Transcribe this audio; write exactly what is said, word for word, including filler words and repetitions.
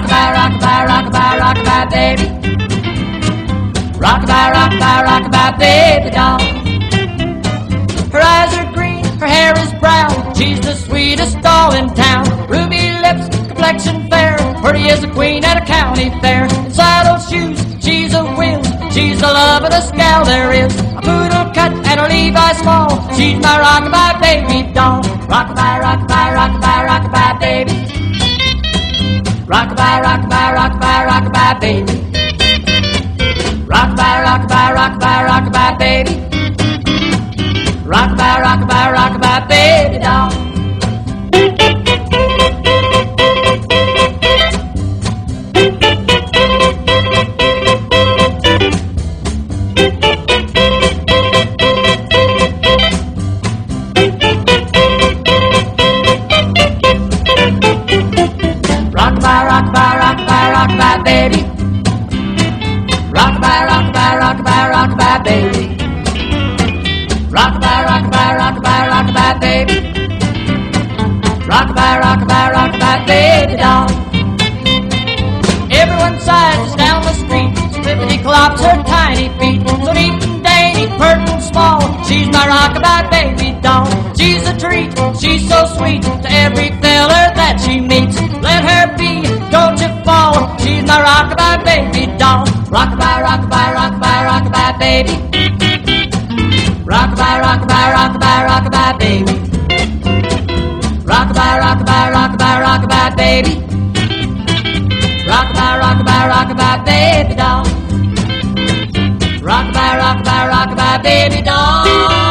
Rockabye, rockabye, rockabye, rockabye, baby. Rockabye, rockabye, rockabye, baby doll. Her eyes are green, her hair is brown. She's the sweetest doll in town. Ruby lips, complexion fair, pretty as a queen at a county fair. In saddle shoes, she's a whiz. She's the lovin'est gal there is. A poodle cut and a Levi small. She's my rockabye baby doll. Rockabye, rockabye, rockabye, rockabye, baby. Rockabye, rockabye, rockabye, rockabye, baby. Rockabye, rockabye, rockabye, rockabye, baby. Rockabye, rockabye, rockabye, baby doll. Rockabye, rockabye, rockabye, rockabye, baby. Rockabye, rockabye, rockabye, rockabye, baby. Rockabye, rockabye, rockabye, rockabye, baby. Rockabye, rockabye, rockabye, baby doll. Everyone sighs down the street. Slippity clops her tiny feet. So neat and dainty, pert and small. She's my rockabye baby doll. She's a treat, she's so sweet to every feller that she meets. Let her be, don't you fall. She's my rockabye baby doll. Rockabye, rockabye, rockabye, rockabye, baby. Rockabye, rockabye, rockabye, rockabye, baby. Rockabye, rockabye, rockabye, rockabye, baby. Rockabye, rockabye, rockabye, baby doll. Rockabye, rockabye, rockabye, baby doll.